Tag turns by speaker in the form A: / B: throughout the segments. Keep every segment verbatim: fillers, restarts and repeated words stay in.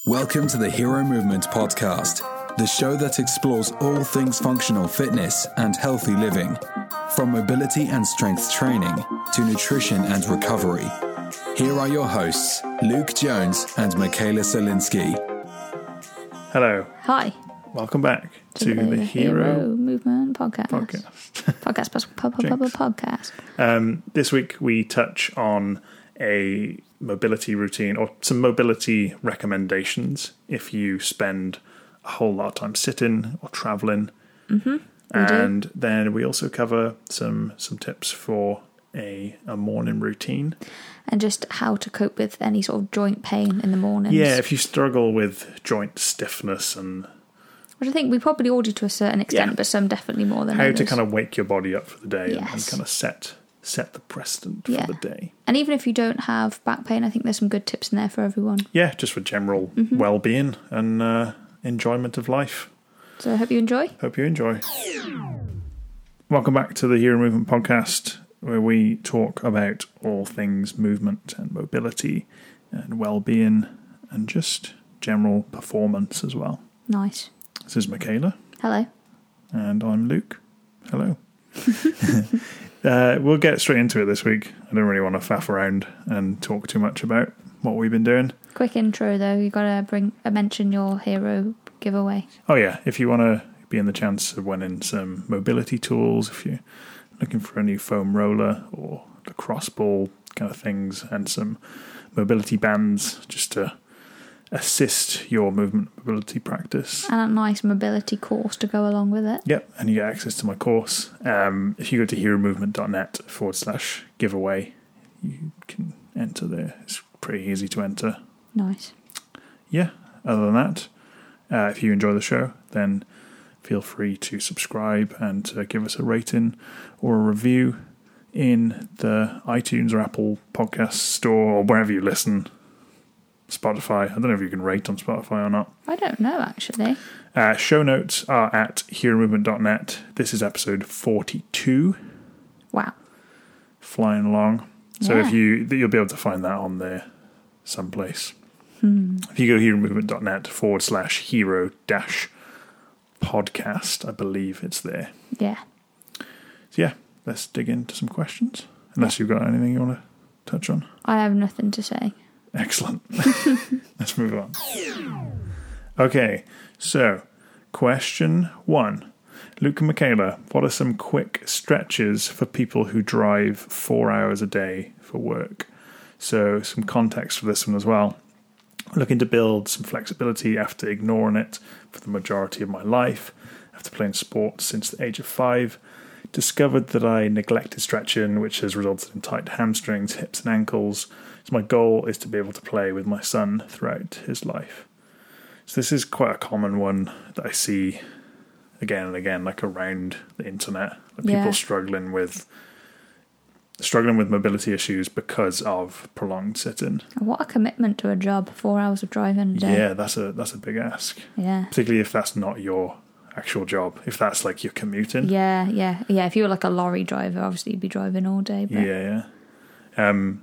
A: Welcome to the Hero Movement Podcast, the show that explores all things functional fitness and healthy living, from mobility and strength training to nutrition and recovery. Here are your hosts, Luke Jones and Michaela Solinsky.
B: Hello.
C: Hi.
B: Welcome back to,
C: to
B: the,
C: the
B: Hero,
C: Hero Movement Podcast.
B: Podcast.
C: podcast, plus pub, pub, pub, podcast.
B: Um, this week we touch on a mobility routine or some mobility recommendations if you spend a whole lot of time sitting or traveling.
C: Mm-hmm.
B: And
C: do.
B: then we also cover some some tips for a, a morning routine.
C: And just how to cope with any sort of joint pain in the mornings.
B: Yeah, if you struggle with joint stiffness and...
C: Which I think we probably all do to a certain extent,
B: yeah.
C: but some definitely more than
B: how
C: others.
B: to kind of wake your body up for the day.
C: Yes.
B: and, and kind of set set the precedent
C: yeah.
B: for the day.
C: And even if you don't have back pain, I think there's some good tips in there for everyone.
B: Yeah, just for general
C: mm-hmm.
B: well-being and uh, enjoyment of life.
C: So I hope you enjoy.
B: Hope you enjoy. Welcome back to the Hero Movement Podcast, where we talk about all things movement and mobility and well-being and just general performance as well.
C: Nice.
B: This is Michaela.
C: Hello.
B: And I'm Luke. Hello. uh, we'll get straight into it this week. I don't really want to faff around and talk too much about what we've been doing.
C: Quick intro though, you got to bring uh, mention your hero giveaway.
B: Oh yeah, if you want to be in the chance of winning some mobility tools, if you're looking for a new foam roller or lacrosse ball kind of things, and some mobility bands just to assist your movement mobility practice.
C: And a nice mobility course to go along with it.
B: Yep, and you get access to my course. Um, if you go to heromovement.net forward slash giveaway, you can enter there. It's pretty easy to enter.
C: Nice.
B: Yeah, other than that, uh, if you enjoy the show, then feel free to subscribe and uh, give us a rating or a review in the iTunes or Apple podcast store or wherever you listen. Spotify. I don't know if you can rate on Spotify or not.
C: I don't know, actually.
B: Uh, show notes are at hero movement dot net. This is episode forty-two.
C: Wow.
B: Flying along. So
C: Yeah.
B: if you, you'll be able to find that on there someplace.
C: Hmm.
B: If you go heromovement.net forward slash hero dash podcast, I believe it's there.
C: Yeah.
B: So yeah, let's dig into some questions. Unless you've got anything you want to touch on.
C: I have nothing to say.
B: Excellent. Let's move on. Okay, so question one. Luke and Michaela, what are some quick stretches for people who drive four hours a day for work? So some context for this one as well. Looking to build some flexibility after ignoring it for the majority of my life. After playing sports since the age of five, discovered that I neglected stretching, which has resulted in tight hamstrings, hips and ankles. So my goal is to be able to play with my son throughout his life. So this is quite a common one that I see again and again, like around the internet. Like
C: Yeah.
B: people struggling with struggling with mobility issues because of prolonged sitting.
C: What a commitment to a job, four hours of driving a day.
B: Yeah, that's a that's a big ask.
C: Yeah.
B: Particularly if that's not your actual job. If that's like you're commuting.
C: Yeah, yeah, yeah. If you were like a lorry driver, obviously you'd be driving all day. But
B: Yeah, yeah. Um,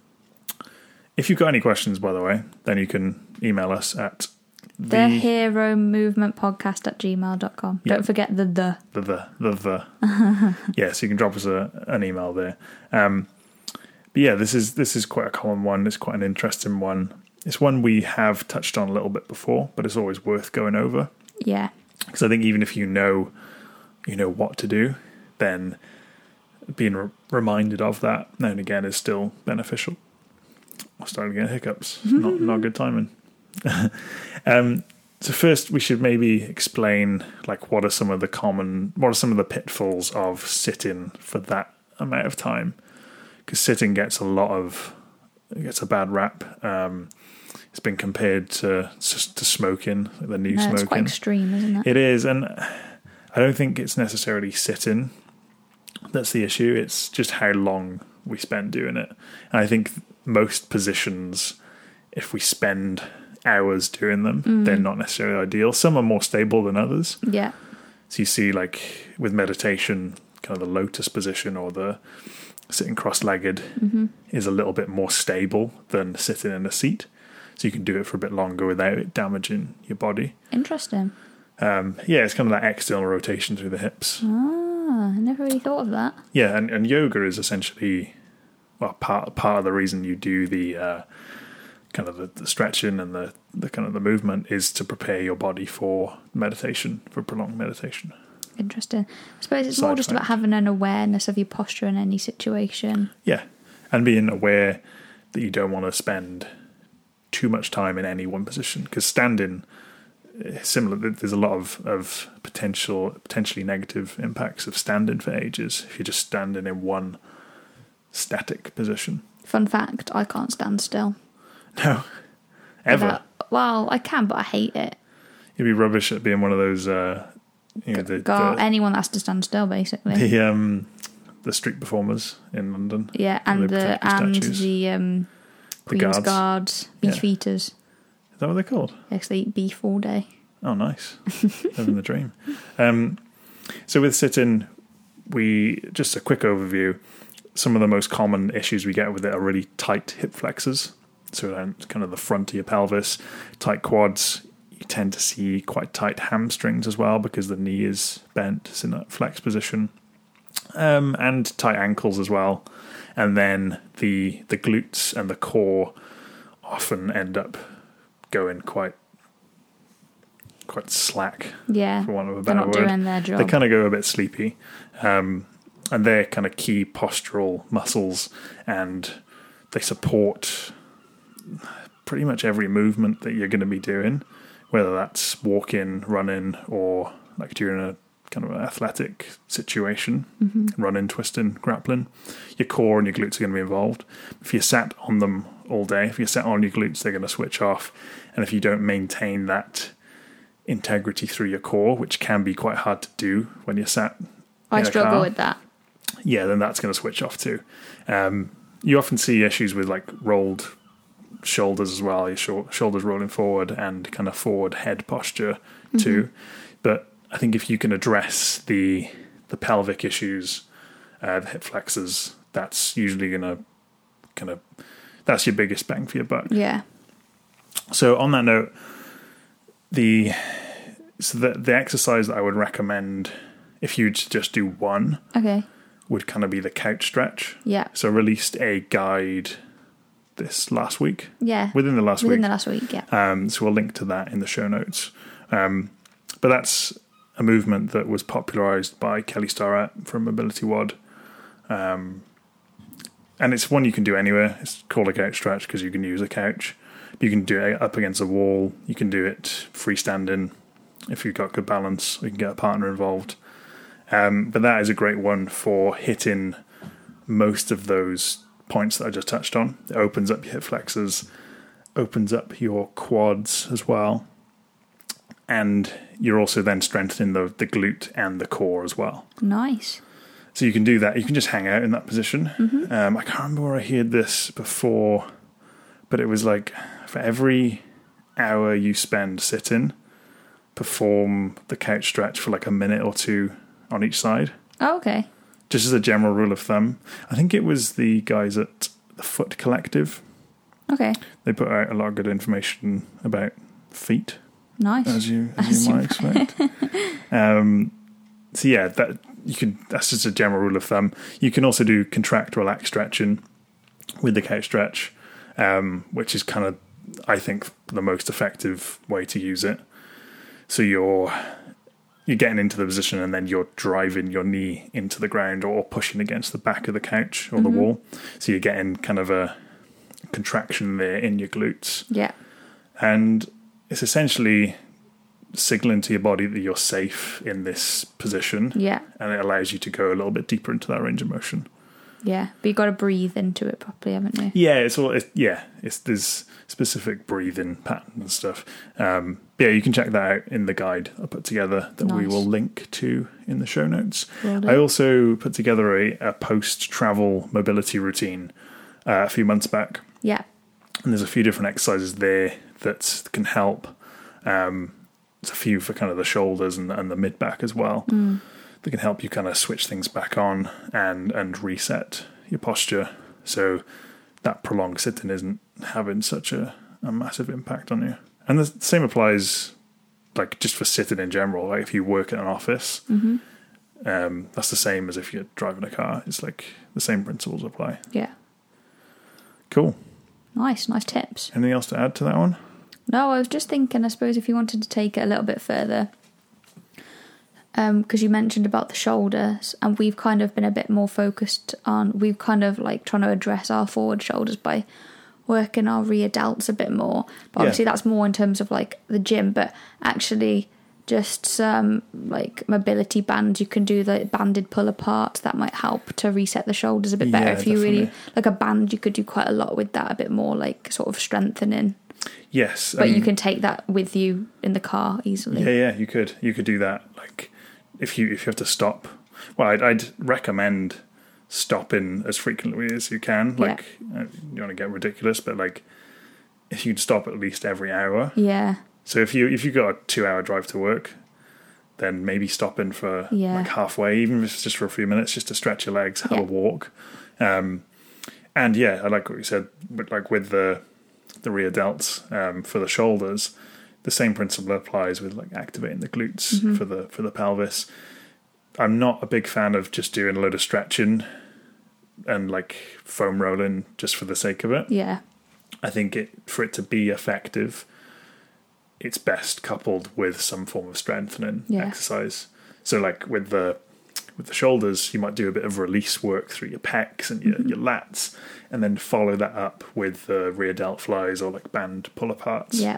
B: if you've got any questions, by the way, then you can email us at
C: the,
B: the
C: Hero Movement Podcast at gmail dot com.
B: Yeah.
C: Don't forget the the.
B: the the the. the. Yeah, so you can drop us a, an email there. Um, but yeah, this is this is quite a common one. It's quite an interesting one. It's one we have touched on a little bit before, but it's always worth going over.
C: Yeah.
B: Because I think even if you know, you know what to do, then being re- reminded of that now and again is still beneficial. I'm starting to get hiccups. not not good timing. um, so first, we should maybe explain like what are some of the common, what are some of the pitfalls of sitting for that amount of time? Because sitting gets a lot of it gets a bad rap. Um, it's been compared to to smoking, like the new
C: No,
B: smoking.
C: it's quite extreme, isn't it?
B: It is, and I don't think it's necessarily sitting that's the issue. It's just how long we spend doing it. And I think most positions, if we spend hours doing them, mm. they're not necessarily ideal. Some are more stable than others.
C: Yeah.
B: So you see, like with meditation, kind of the lotus position or the sitting cross-legged
C: mm-hmm.
B: is a little bit more stable than sitting in a seat. so you can do it for a bit longer without it damaging your body.
C: Interesting.
B: Um, yeah, it's kind of that external rotation through the hips.
C: Ah, I never really thought of that.
B: Yeah, and, and yoga is essentially, well, part part of the reason you do the uh, kind of the, the stretching and the, the kind of the movement is to prepare your body for meditation, for prolonged meditation.
C: Interesting. I suppose it's
B: Side
C: more just
B: effect.
C: about having an awareness of your posture in any situation.
B: Yeah, and being aware that you don't want to spend too much time in any one position, because standing, similar, there's a lot of, of potential potentially negative impacts of standing for ages if you're just standing in one static position.
C: Fun fact, I can't stand still.
B: No, ever.
C: Without- well, I can, but I hate it.
B: You'd be rubbish at being one of those, uh, you know, the,
C: God,
B: the,
C: anyone that has to stand still, basically.
B: the, um, the street performers in London.
C: Yeah, and
B: They
C: the
B: protect the
C: and
B: statues.
C: the um,
B: The
C: Queen's
B: guards.
C: Guards, beef
B: Yeah.
C: eaters.
B: Is that what they're called?
C: Yes, they eat beef all day.
B: Oh, nice. Living the dream. Um, so with sitting, we just a quick overview. Some of the most common issues we get with it are really tight hip flexors. So um, kind of the front of your pelvis, tight quads. You tend to see quite tight hamstrings as well because the knee is bent. It's in that flex position. Um, and tight ankles as well. And then the the glutes and the core often end up going quite quite slack,
C: Yeah,
B: for want of a
C: they're
B: better
C: not
B: word.
C: doing their job.
B: They kind of go a bit sleepy. Um, and they're kind of key postural muscles, and they support pretty much every movement that you're going to be doing, whether that's walking, running, or like during a kind of an athletic situation,
C: Mm-hmm.
B: running, twisting, grappling. Your core and your glutes are going to be involved. If you're sat on them all day, if you're sat on your glutes, they're going to switch off. And if you don't maintain that integrity through your core, which can be quite hard to do when you're sat
C: I
B: in a
C: struggle
B: car,
C: with that.
B: yeah, then that's going to switch off too. Um, you often see issues with like rolled shoulders as well, your sh- shoulders rolling forward and kind of forward head posture too. Mm-hmm. But I think if you can address the the pelvic issues, uh, the hip flexors, that's usually going to kind of, that's your biggest bang for your buck.
C: Yeah.
B: So on that note, the so the the exercise that I would recommend if you just do one
C: Okay.
B: would kind of be the couch stretch.
C: Yeah.
B: So I released a guide this last week,
C: Yeah.
B: within the last
C: Within
B: week.
C: the last week, yeah.
B: Um, so we'll link to that in the show notes. Um, but that's a movement that was popularized by Kelly Starrett from Mobility WOD. Um, and it's one you can do anywhere. It's called a couch stretch because you can use a couch. You can do it up against a wall. You can do it freestanding if you've got good balance. You can get a partner involved. Um, but that is a great one for hitting most of those points that I just touched on. It opens up your hip flexors, opens up your quads as well. And you're also then strengthening the, the glute and the core as well.
C: Nice.
B: So you can do that. You can just hang out in that position.
C: Mm-hmm.
B: Um, I can't remember where I heard this before, but it was like for every hour you spend sitting, perform the couch stretch for like a minute or two on each side.
C: Oh, okay.
B: Just as a general rule of thumb. I think it was the guys at the Foot Collective.
C: Okay.
B: They put out a lot of good information about feet,
C: Nice.
B: as you as,
C: As
B: you
C: you
B: might expect. um, so yeah, that you can. That's just a general rule of thumb. You can also do contract, relax stretching with the couch stretch, um, which is kind of, I think, the most effective way to use it. So you're you're getting into the position and then you're driving your knee into the ground or pushing against the back of the couch or
C: Mm-hmm.
B: the wall. So you're getting kind of a contraction there in your glutes.
C: Yeah.
B: And it's essentially signaling to your body that you're safe in this position.
C: Yeah.
B: And it allows you to go a little bit deeper into that range of motion.
C: Yeah. But you've got to breathe into it properly, haven't you?
B: Yeah, it's all. It, yeah, it's there's specific breathing patterns and stuff. Um, yeah, you can check that out in the guide I put together that we
C: Nice.
B: will link to in the show notes.
C: Will do.
B: I also put together a, a post-travel mobility routine uh, a few months back,
C: Yeah.
B: and there's a few different exercises there that can help. Um, there's a few for kind of the shoulders and, and the mid back as well.
C: Mm.
B: That can help you kind of switch things back on and and reset your posture, so that prolonged sitting isn't having such a, a massive impact on you. And the same applies, like, just for sitting in general. Like, if you work in an office,
C: Mm-hmm.
B: um, that's the same as if you're driving a car. It's like the same principles apply.
C: Yeah.
B: Cool.
C: Nice, nice tips.
B: Anything else to add to that one?
C: No, I was just thinking, I suppose if you wanted to take it a little bit further, because um, you mentioned about the shoulders, and we've kind of been a bit more focused on, we've kind of like trying to address our forward shoulders by working our rear delts a bit more. But obviously
B: Yeah.
C: that's more in terms of like the gym, but actually just some like mobility bands you can do, the banded pull apart, that might help to reset the shoulders a bit better.
B: Yeah,
C: if you really,
B: definitely.
C: like a band, you could do quite a lot with that, a bit more like sort of strengthening.
B: Yes.
C: But
B: um,
C: you can take that with you in the car easily.
B: Yeah, yeah, you could. You could do that. Like, if you if you have to stop, well, I'd, I'd recommend stopping as frequently as you can. Like, uh, you don't want to get ridiculous, but like, if you'd stop at least every hour.
C: Yeah.
B: So if you if you got a two hour drive to work, then maybe stopping for
C: Yeah.
B: like halfway, even if it's just for a few minutes, just to stretch your legs, have
C: Yeah.
B: a walk. Um, and yeah, I like what you said. But like with the the rear delts um, for the shoulders, the same principle applies with like activating the glutes
C: Mm-hmm.
B: for the for the pelvis. I'm not a big fan of just doing a load of stretching and like foam rolling just for the sake of it.
C: Yeah.
B: I think it for it to be effective, it's best coupled with some form of strengthening
C: Yeah.
B: exercise. So like with the with the shoulders, you might do a bit of release work through your pecs and your,
C: Mm-hmm.
B: your lats, and then follow that up with the rear delt flies or like band pull aparts.
C: Yeah.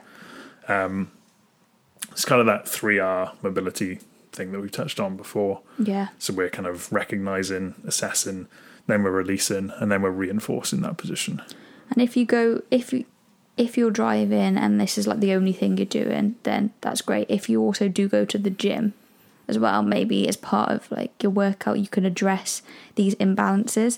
B: It's kind of that three R mobility thing that we've touched on before.
C: Yeah.
B: So we're kind of recognizing, assessing, then we're releasing, and then we're reinforcing that position.
C: And if you go, if you, if you're driving and this is like the only thing you're doing, then that's great. If you also do go to the gym as well, maybe as part of like your workout, you can address these imbalances.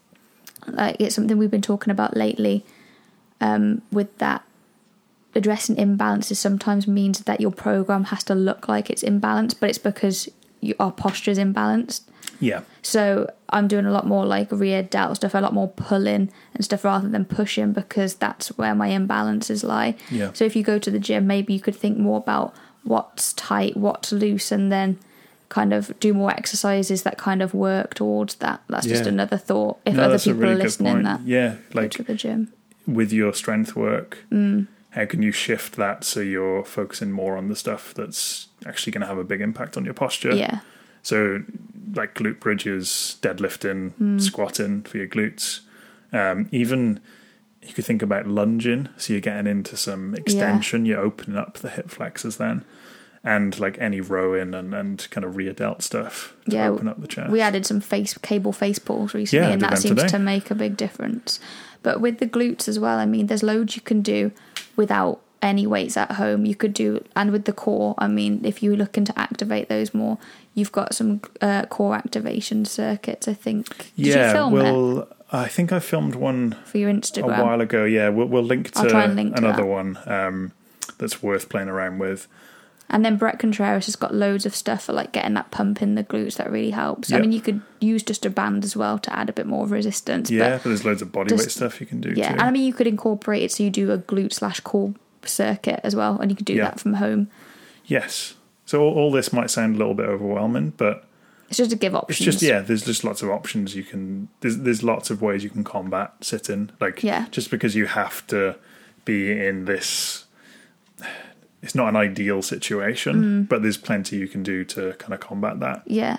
C: Like it's something we've been talking about lately, um, with that addressing imbalances sometimes means that your program has to look like it's imbalanced, but it's because you, our posture is imbalanced.
B: Yeah.
C: So I'm doing a lot more like rear delt stuff, a lot more pulling and stuff rather than pushing, because that's where my imbalances lie.
B: Yeah.
C: So if you go to the gym, maybe you could think more about what's tight, what's loose, and then kind of do more exercises that kind of work towards that. That's just
B: Yeah.
C: another thought. If
B: No,
C: other
B: that's a
C: people
B: really
C: are
B: good
C: listening,
B: point.
C: that
B: Yeah,
C: go
B: like
C: to the gym.
B: with your strength work,
C: Mm.
B: how can you shift that so you're focusing more on the stuff that's actually going to have a big impact on your posture?
C: Yeah.
B: So, like glute bridges, deadlifting,
C: Mm.
B: squatting for your glutes. Um, even you could think about lunging, so you're getting into some extension. You're opening up the hip flexors then, and like any rowing and, and kind of rear delt stuff to
C: Yeah,
B: open up the chest.
C: We added some face cable face pulls recently,
B: Yeah, I
C: and
B: did
C: that
B: them
C: seems
B: today.
C: to make a big difference. But with the glutes as well, I mean, there's loads you can do without any weights at home. You could do, and with the core, I mean, if you're looking to activate those more, you've got some uh, core activation circuits, I think. Did
B: yeah,
C: you film
B: we'll. I think I filmed one
C: it for your Instagram?
B: a while ago. Yeah, we'll, we'll link
C: I'll
B: to
C: try and link to
B: another
C: that.
B: one um, that's worth playing around with.
C: And then Brett Contreras has got loads of stuff for like getting that pump in the glutes that really helps. I
B: Yep.
C: mean, you could use just a band as well to add a bit more resistance.
B: Yeah,
C: but
B: but there's loads of bodyweight
C: just-
B: stuff you can do
C: yeah,
B: too.
C: and I mean, you could incorporate it so you do a glute slash core circuit as well, and you could do
B: Yeah.
C: that from home.
B: Yes. So all, all this might sound a little bit overwhelming, but
C: It's just to give
B: it's
C: options.
B: just, yeah, there's just lots of options you can, there's, there's lots of ways you can combat sitting. Like,
C: Yeah.
B: just because you have to be in this, it's not an ideal situation,
C: Mm.
B: but there's plenty you can do to kind of combat that.
C: Yeah,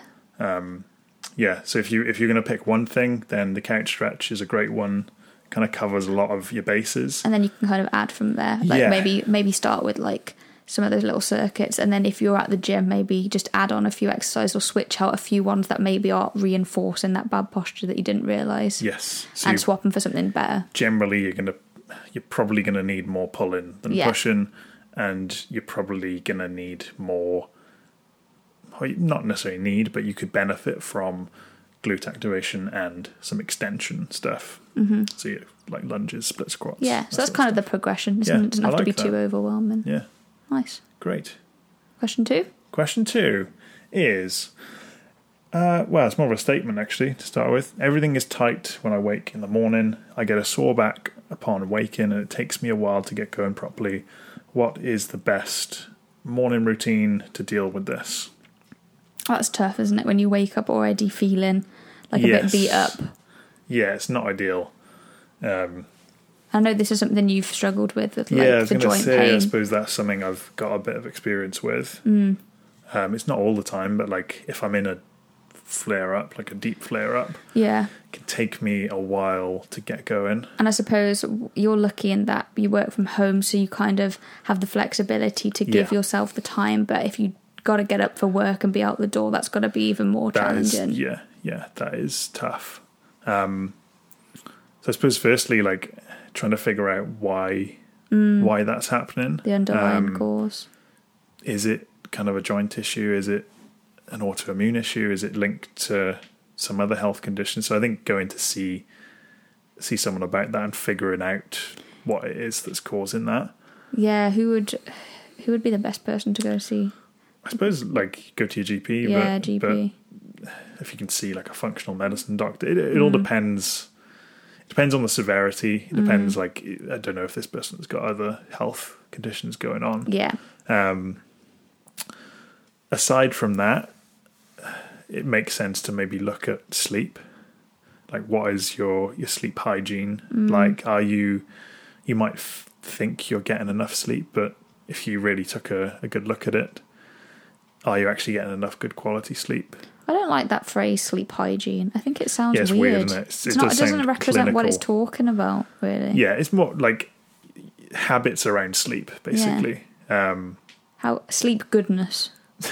B: Yeah, so if you if you're going to pick one thing, then the couch stretch is a great one. Kind of covers a lot of your bases.
C: and then you can kind of add from there. Like
B: Yeah.
C: maybe maybe start with like some of those little circuits, and then if you're at the gym, maybe just add on a few exercises or switch out a few ones that maybe are reinforcing that bad posture that you didn't realise,
B: Yes, so
C: and
B: you-
C: swap them for something better.
B: generally you're gonna you're probably gonna need more pulling than
C: Yeah.
B: pushing, and you're probably gonna need more. Well, you- not necessarily need, but you could benefit from glute activation and some extension stuff. Mm-hmm. So you like lunges, split squats.
C: Yeah,
B: that
C: so that's
B: sort
C: kind of
B: stuff.
C: the progression. It
B: Yeah,
C: doesn't, doesn't
B: I
C: have to be
B: like
C: too
B: that.
C: overwhelming.
B: Yeah,
C: Nice.
B: great.
C: Question two.
B: Question two is, Uh, well, it's more of a statement, actually, to start with. Everything is tight when I wake in the morning. I get a sore back upon waking, and it takes me a while to get going properly. What is the best morning routine to deal with this?
C: That's tough, isn't it? When you wake up already feeling like a
B: Yes.
C: bit beat up.
B: Yeah, it's not ideal. Um,
C: I know this is something you've struggled with, with like
B: yeah, I was
C: the
B: going to
C: joint
B: say,
C: pain.
B: I suppose that's something I've got a bit of experience with.
C: Mm.
B: Um, it's not all the time, but like if I'm in a flare up, like a deep flare up,
C: Yeah.
B: it can take me a while to get going.
C: And I suppose you're lucky in that you work from home, so you kind of have the flexibility to give
B: Yeah.
C: yourself the time. But if you got to get up for work and be out the door, that's got to be even more
B: That is,
C: challenging.
B: yeah, yeah, that is tough. Um, so I suppose firstly, like trying to figure out why
C: Mm.
B: why that's happening.
C: The underlying
B: Um,
C: cause.
B: Is it kind of a joint issue? Is it an autoimmune issue? Is it linked to some other health condition? So I think going to see see someone about that and figuring out what it is that's causing that.
C: Yeah, who would who would be the best person to go see?
B: I suppose like go to your G P.
C: Yeah,
B: but,
C: G P.
B: But if you can see like a functional medicine doctor, it, it all depends. It depends on the severity. It depends. Like I don't know if this person's got other health conditions going on.
C: Yeah.
B: Um, aside from that, it makes sense to maybe look at sleep. Like, what is your, your sleep hygiene like? Are you, you might f- think you're getting enough sleep, but if you really took a, a good look at it, are you actually getting enough good quality sleep?
C: I don't like that phrase, sleep hygiene. I think it sounds
B: Yeah, it's
C: weird.
B: weird, isn't it? It's- it
C: It's not,
B: does
C: it doesn't
B: sound
C: represent what it's
B: clinical.
C: talking about, really.
B: Yeah, it's more like habits around sleep, basically. Um,
C: How sleep goodness.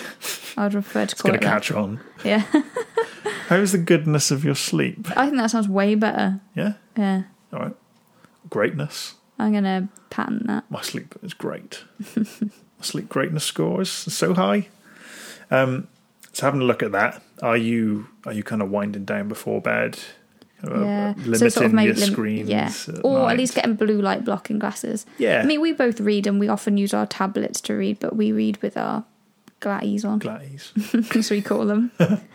C: I would prefer to
B: it's
C: call
B: going
C: it
B: to
C: that.
B: catch on.
C: Yeah.
B: How's the goodness of your sleep?
C: I think that sounds way better.
B: Yeah?
C: Yeah.
B: All right. Greatness.
C: I'm going to patent that.
B: My sleep is great. My sleep greatness score is so high. Um, so having a look at that, are you are you kind of winding down before bed? Kind of, uh,
C: Yeah.
B: limiting
C: So sort of maybe
B: your
C: lim-
B: screens?
C: Yeah.
B: at
C: Or
B: night?
C: at least getting blue light blocking glasses.
B: Yeah.
C: I mean, we both read and we often use our tablets to read, but we read with our glatties on,
B: Glaze.
C: as we call them.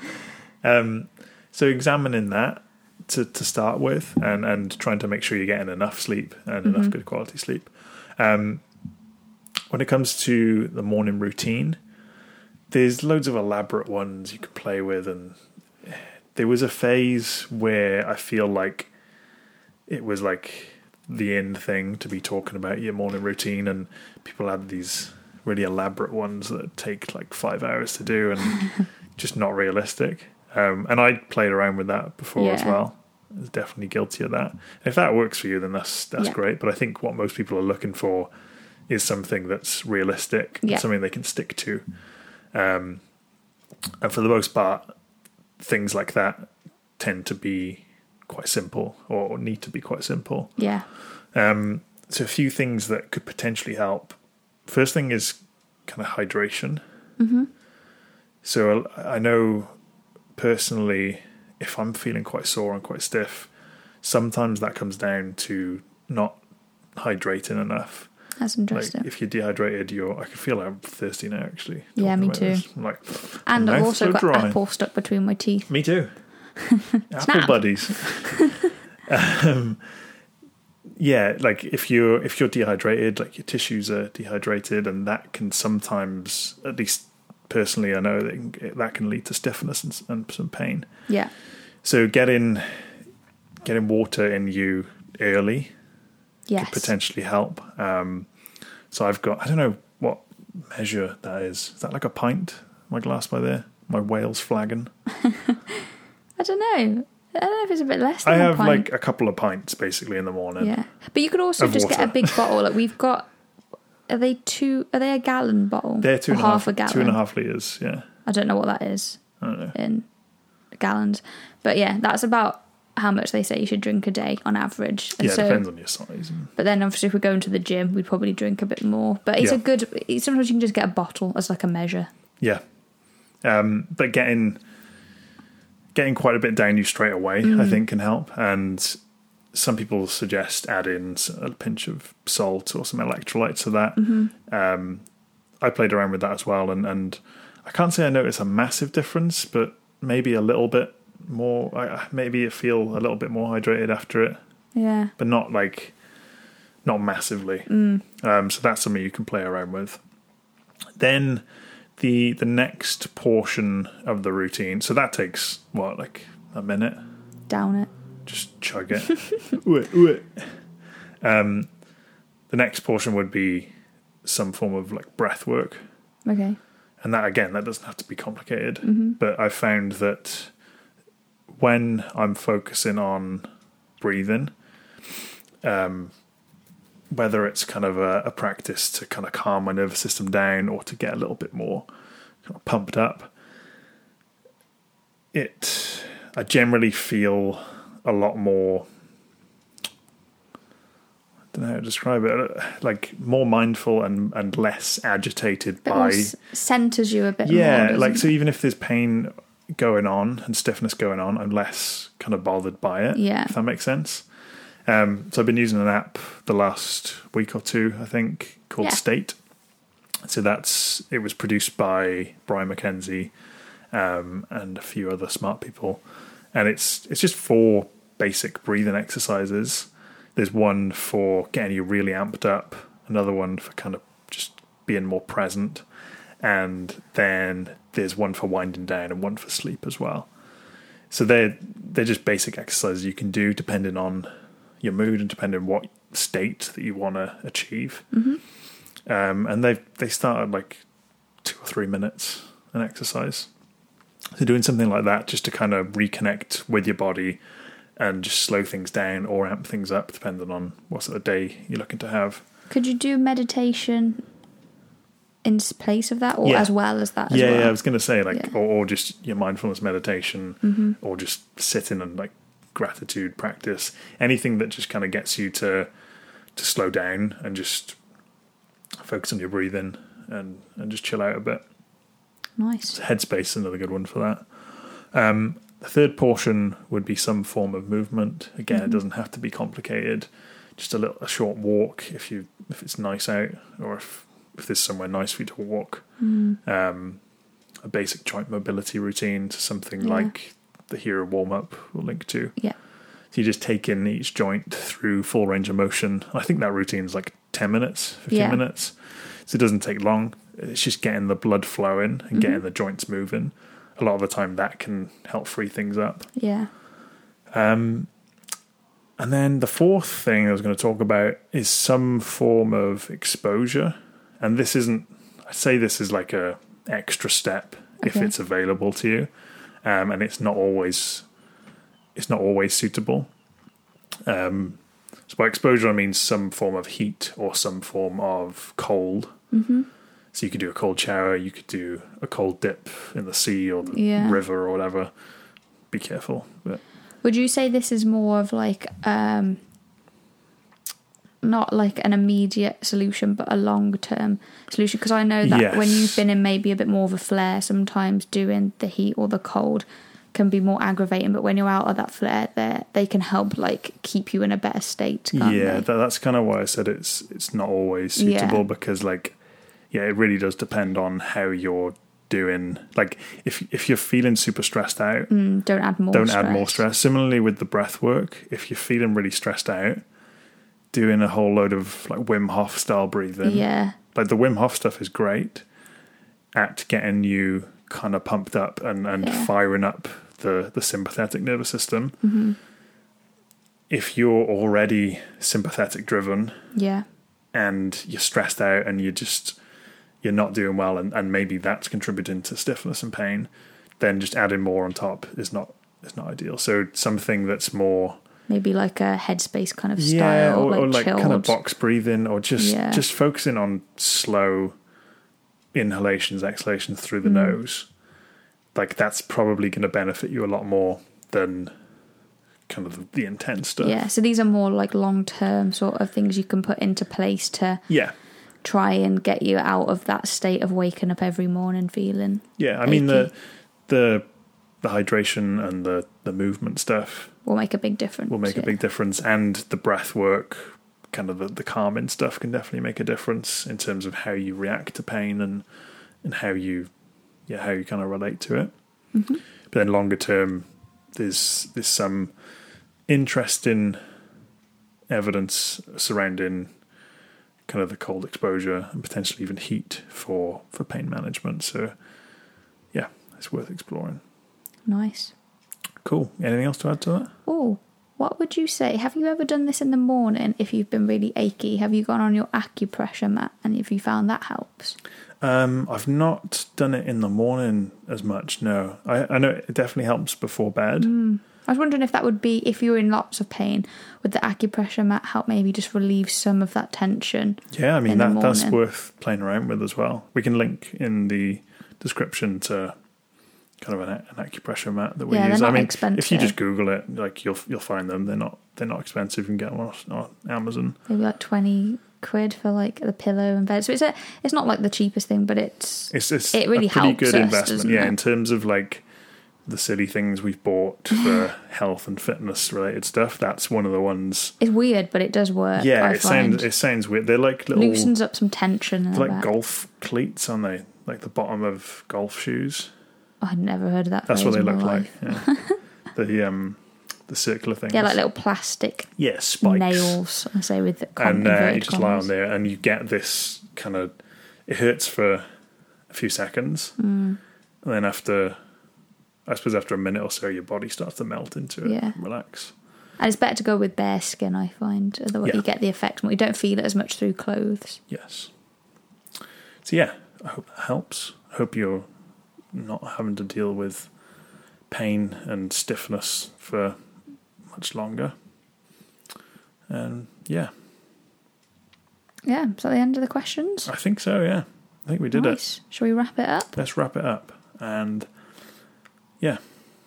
B: Um, so examining that to, to start with, and, and trying to make sure you're getting enough sleep and enough good quality sleep. Um, when it comes to the morning routine, there's loads of elaborate ones you can play with, and there was a phase where I feel like it was like the end thing to be talking about your morning routine, and people had these really elaborate ones that take like five hours to do and just not realistic. Um, and I played around with that before as
C: Yeah.
B: well. I was definitely guilty of that. If that works for you, then that's that's
C: Yeah.
B: great. But I think what most people are looking for is something that's realistic,
C: Yeah.
B: something they can stick to. Um, and for the most part, things like that tend to be quite simple, or need to be quite simple.
C: Yeah.
B: Um, so a few things that could potentially help. First thing is kind of hydration.
C: Mm-hmm.
B: So I know personally, if I'm feeling quite sore and quite stiff, sometimes that comes down to not hydrating enough.
C: That's
B: Like
C: interesting.
B: if you're dehydrated, you're. I can feel I'm thirsty now. Actually,
C: Yeah,
B: talking
C: me
B: about
C: too.
B: this. I'm like,
C: And
B: my
C: I've
B: mouth's
C: also
B: so
C: got
B: dry.
C: apple stuck between my teeth.
B: Me too. Apple
C: Snap.
B: buddies. um, yeah, like if you're if you're dehydrated, like your tissues are dehydrated, and that can sometimes, at least personally, I know that can, that can lead to stiffness and, and some pain.
C: Yeah.
B: So getting getting water in you early
C: Yes.
B: could potentially help. Um, so I've got I don't know what measure that is. Is that like a pint? My glass by there. My whale's flagon.
C: I don't know. I don't know if it's a bit less than
B: I
C: a
B: have
C: pint.
B: like a couple of pints basically in the morning.
C: Yeah. But you could also
B: Of
C: just get a
B: water.
C: big bottle. Like we've got, are they two, are they a gallon bottle?
B: They're two
C: Or
B: and a half,
C: half a gallon?
B: two and a half litres, yeah.
C: I don't know what that is
B: I don't know.
C: in gallons. But yeah, that's about how much they say you should drink a day on average. And
B: Yeah, it
C: so,
B: depends on your size. And,
C: But then obviously if we're going to the gym, we'd probably drink a bit more. But it's
B: Yeah.
C: a good, sometimes you can just get a bottle as like a measure.
B: yeah. Um, but getting getting quite a bit down you straight away,
C: Mm.
B: I think, can help. And some people suggest adding a pinch of salt or some electrolytes to that.
C: Mm-hmm.
B: Um, I played around with that as well, and, and I can't say I noticed a massive difference, but maybe a little bit more, I- maybe you feel a little bit more hydrated after it,
C: Yeah.
B: but not like, not massively.
C: Mm.
B: Um, so that's something you can play around with. Then the the next portion of the routine, so that takes, what, like a minute?
C: Down it.
B: Just chug it. Ooh it, ooh it. Um, the next portion would be some form of like breath work.
C: Okay.
B: And that, again, that doesn't have to be complicated.
C: Mm-hmm.
B: But I found that when I'm focusing on breathing, um, whether it's kind of a, a practice to kind of calm my nervous system down or to get a little bit more kind of pumped up, it I generally feel a lot more, I don't know how to describe it, like more mindful and, and less agitated
C: Bit
B: by...
C: more s- centers you a bit
B: yeah,
C: more. doesn't
B: like, so
C: it?
B: even if there's pain going on and stiffness going on, I'm less kind of bothered by it,
C: Yeah.
B: if that makes sense. Um, so I've been using an app the last week or two, I think, called
C: Yeah.
B: State. So that's, it was produced by Brian McKenzie um, and a few other smart people. And it's it's just four basic breathing exercises. There's one for getting you really amped up, another one for kind of just being more present, and then there's one for winding down and one for sleep as well. So they're, they're just basic exercises you can do depending on your mood and depending on what state that you want to achieve.
C: Mm-hmm.
B: Um, and they they start at like two or three minutes an exercise. So doing something like that just to kind of reconnect with your body and just slow things down or amp things up depending on what sort of day you're looking to have.
C: Could you do meditation in place of that, or
B: Yeah.
C: as well as that? As
B: yeah,
C: well?
B: yeah, I was going to say like,
C: Yeah.
B: or, or just your mindfulness meditation,
C: Mm-hmm.
B: or just sitting and like gratitude practice, anything that just kind of gets you to to slow down and just focus on your breathing and and just chill out a bit.
C: Nice.
B: Headspace is another good one for that. Um, the third portion would be some form of movement. Again,
C: Mm-hmm.
B: it doesn't have to be complicated. Just a little, a short walk if you if it's nice out, or if if there's somewhere nice for you to walk.
C: Mm.
B: Um, a basic joint mobility routine to something
C: Yeah.
B: like the Hero warm up we'll link to.
C: Yeah.
B: So you just take in each joint through full range of motion. I think that routine's like ten minutes, fifteen
C: Yeah.
B: minutes. So it doesn't take long. It's just getting the blood flowing and
C: Mm-hmm.
B: getting the joints moving. A lot of the time that can help free things up.
C: Yeah.
B: Um, and then the fourth thing I was going to talk about is some form of exposure. And this isn't, I say this is like a extra step if
C: Okay.
B: it's available to you. Um, and it's not always, it's not always suitable. Um, so by exposure, I mean some form of heat or some form of cold.
C: Mm-hmm.
B: So you could do a cold shower, you could do a cold dip in the sea or the
C: Yeah.
B: river or whatever. Be careful. But
C: Would you say this is more of like um not like an immediate solution but a long term solution? Because I know that when
B: Yes.
C: you've been in maybe a bit more of a flare, sometimes doing the heat or the cold can be more aggravating, but when you're out of that flare, they they can help like keep you in a better state, can't
B: yeah,
C: they?
B: that, that's kind of why I said it's it's not always suitable
C: Yeah.
B: because like yeah, it really does depend on how you're doing. Like if if you're feeling super stressed out,
C: Mm, don't add more
B: don't
C: stress.
B: add more stress. Similarly with the breath work, if you're feeling really stressed out, doing a whole load of like Wim Hof style breathing.
C: Yeah.
B: Like the Wim Hof stuff is great at getting you kind of pumped up and, and
C: Yeah.
B: firing up the, the sympathetic nervous system.
C: Mm-hmm.
B: If you're already sympathetic driven
C: Yeah.
B: and you're stressed out and you just you're not doing well and, and maybe that's contributing to stiffness and pain, then just adding more on top is not is not ideal. So something that's more
C: Maybe like a headspace kind of
B: yeah,
C: style,
B: or,
C: like,
B: or like
C: chilled.
B: kind of box breathing, or just
C: Yeah.
B: just focusing on slow inhalations, exhalations through the
C: Mm.
B: nose. Like that's probably going to benefit you a lot more than kind of the, the intense stuff.
C: Yeah, so these are more like long-term sort of things you can put into place to
B: Yeah.
C: try and get you out of that state of waking up every morning feeling.
B: Yeah, I mean the
C: achy.
B: the the hydration and the, the movement stuff
C: Will make a big difference.
B: will make a
C: yeah.
B: big difference, and the breath work, kind of the, the calming stuff can definitely make a difference in terms of how you react to pain and and how you yeah how you kind of relate to it.
C: Mm-hmm.
B: then longer term, there's there's some interesting evidence surrounding kind of the cold exposure and potentially even heat for, for pain management. So, yeah, it's worth exploring.
C: Nice.
B: Cool. Anything else to add to that?
C: Oh, what would you say? Have you ever done this in the morning if you've been really achy? Have you gone on your acupressure mat and have you found that helps?
B: Um, I've not done it in the morning as much, no. I, I know it definitely helps before bed.
C: Mm. I was wondering if that would be, if you're in lots of pain, would the acupressure mat help maybe just relieve some of that tension?
B: Yeah, I mean, that that's worth playing around with as well. We can link in the description to kind of an, an acupressure mat that we
C: yeah,
B: use.
C: They're not
B: I mean,
C: expensive.
B: if you just Google it, like you'll you'll find them. They're not they're not expensive. You can get them on, on Amazon.
C: Maybe like twenty quid for like the pillow and bed. So it's a, it's not like the cheapest thing, but it's
B: it's, it's
C: it really
B: a pretty
C: helps
B: good
C: us,
B: investment. Yeah,
C: it?
B: in terms of like the silly things we've bought for health and fitness related stuff, that's one of the ones.
C: It's weird, but it does work.
B: Yeah,
C: I
B: it
C: find.
B: sounds it sounds weird. They're like little
C: loosens up some tension.
B: They're like
C: back.
B: golf cleats, aren't they? Like the bottom of golf shoes.
C: I'd never heard of that.
B: That's what they look like.
C: Life.
B: Yeah. the um, the circular things.
C: Yeah, like little plastic.
B: Yeah, spikes.
C: Nails. I say with
B: and uh, you just lie on there, and you get this kind of. It hurts for a few seconds,
C: mm.
B: and then after, I suppose after a minute or so, your body starts to melt into it.
C: Yeah.
B: And relax.
C: And it's better to go with bare skin, I find. Otherwise,
B: Yeah.
C: you get the effect more. You don't feel it as much through clothes.
B: Yes. So yeah, I hope that helps. I hope you're not having to deal with pain and stiffness for much longer. And yeah.
C: Yeah, is that the end of the questions?
B: I think so, yeah. I think we did
C: nice. It. Shall we wrap it up?
B: Let's wrap it up. And yeah.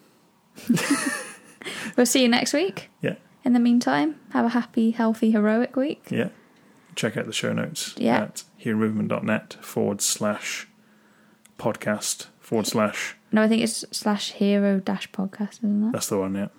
C: We'll see you next week.
B: Yeah.
C: In the meantime, have a happy, healthy, heroic week.
B: Yeah. Check out the show notes
C: yeah.
B: at heromovement.net forward slash podcast forward slash.
C: No, I think it's slash hero dash podcast, isn't it?
B: That's the one, yeah.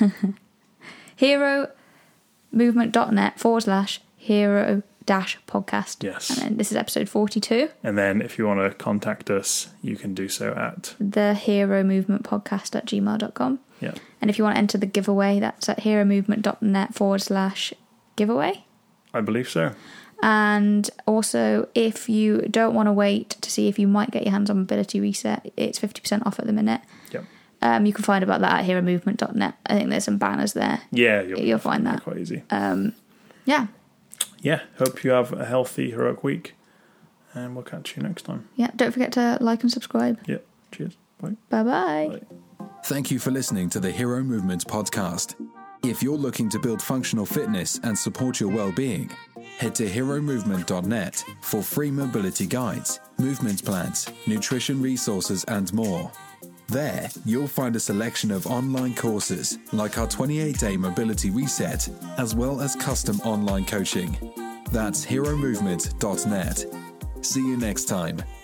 C: heromovement.net forward slash hero dash podcast.
B: Yes.
C: And then this is episode forty-two.
B: And then if you want to contact us, you can do so at
C: the hero movement podcast at gmail dot com.
B: Yeah.
C: And if you want to enter the giveaway, that's at heromovement.net forward slash giveaway.
B: I believe so.
C: And also, if you don't want to wait to see if you might get your hands on Mobility Reset, it's fifty percent off at the minute.
B: Yep.
C: Um, you can find about that at hero movement dot net. I think there's some banners there.
B: Yeah, you'll,
C: you'll find that.
B: Quite easy.
C: Um, yeah.
B: Yeah, hope you have a healthy, heroic week. And we'll catch you next time.
C: Yeah, don't forget to like and subscribe.
B: Yeah, cheers. Bye.
C: Bye-bye.
B: Bye.
A: Thank you for listening to the Hero Movement podcast. If you're looking to build functional fitness and support your well-being, head to hero movement dot net for free mobility guides, movement plans, nutrition resources, and more. There, you'll find a selection of online courses like our twenty-eight day Mobility Reset, as well as custom online coaching. That's hero movement dot net. See you next time.